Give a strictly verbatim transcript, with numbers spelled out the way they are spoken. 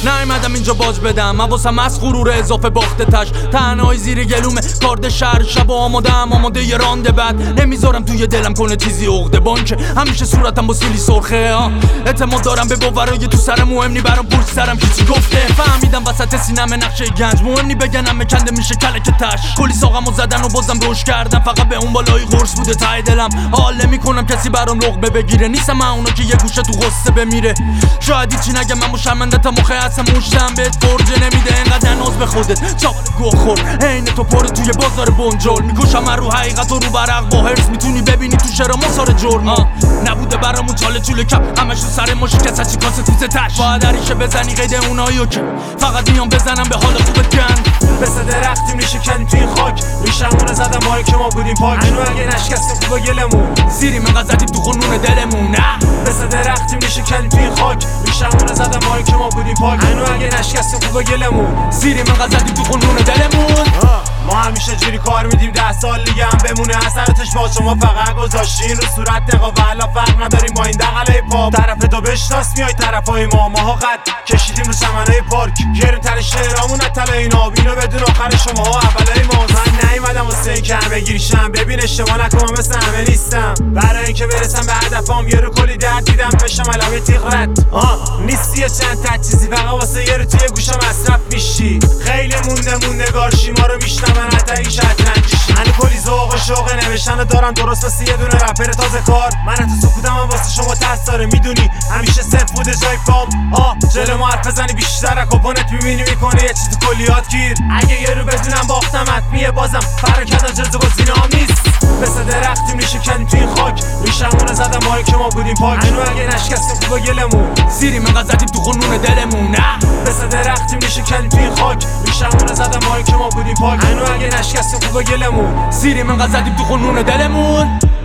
نیومدم اینجا باج بدم حواسم از غرور اضافه باخته تش تنهایی زیر گلومه کارد شهر شب آماده ام آماده یه رانده بعد نمیذارم توی دلم کنه چیزی عقده بانکه همیشه صورتم با سیلی سرخه ها اعتماد دارم به باورای تو سرم مهم نی برام پول سرم چی چی گفته فهمیدم وسط سینم نقشه گنج مهم نی بگنم مکنده میشه کلک تش کلی ساقمو زدن و بازم روش کردم فقط به اون بالای قرص بوده ته دلم حال نمیکنم کسی برام لقمه بگیره نیستم من اونا که یه گوشه تو غصه بمیره شاید هیچی نگم من شرمنده‌ام مخه هستم موشتم بهت فرجه نمیده اینقدر ناز به خودت چاقال گوه خور عین تو پر توی بازار بنجل میکشم من رو حقیقت و رو برق با هرس میتونی ببینی تو شعر مسار جرم نبوده برامون چاله چوله کپ همش تو سر ما شکست چی کاسه تو تش باید هریشه بزنی قید اوناییو که فقط میام بزنم به حال خوبت کن مثل درختیم ریشه کردیم توی این خاک ریشمونه زدم با که ما بودیم پاک هنو اگه نشکستیم خوبه گلمون زیریم انقدر زدیم تو خونون دلمون نه مثل درختیم ریشه کردیم توی این خاک ریشمونه زدم با که ما بودیم پاک هنو اگه نشکستیم خوبه گلمون زیریم انقدر زدیم تو خونون دلمون ما همیشه جوری کار میدیم ده سال دیگه هم بمونه اثراتش با شما فقط گذاشتین رو صورت دقا و حالا فرق نداریم با این دقلای پاپ طرف دو بشناس میای طرفای ما ماها قد کشیدیم رو چمنای پارک گرون تر شعرامون اطلا این آب اینو بدون آخر شما ها اولای ما من نیومدم واسه این که همه گیریشم ببین اشتباه نکنم مثل همه نیستم برای اینکه برسم به هدفم یه رو کلی درد دیدم بشم علامه تیغ رد نیستی چند تا چیزی فقط واسه یه رو توی گوشم مصرف میشی خیلی مونده موندگار شیما رو میشنم من حتی این شطرنجیشی من کلی ذوق و شوق نوشتن دارم درست مثل یه دونه رپر تازه کار من تو سکوتم هم واسه شما ترس داره میدونی همیشه صرف بوده جای فام آه جلو ما حرف بزنی بیشتر اکوپونت میبینی میکنه یه چیز کلیات گیر اگه یه رو بدونم باختم حتمیه بازم فرق کردن جز گزینه هم نیست مثل درختیم ریشه کردیم توی این خاک ریشمونه زدم با که ما بودیم پاک هنو اگه نشکستیم خوبه گلمون زیریم انقدر زدیم تو خونون دلمون نه مثل درختیم ریشه کردیم توی این خاک ریشمونه زدم با که ما بودیم پاک هنو اگه نشکستیم خوبه گلمون زیریم انقدر زدیم تو خونون دلمون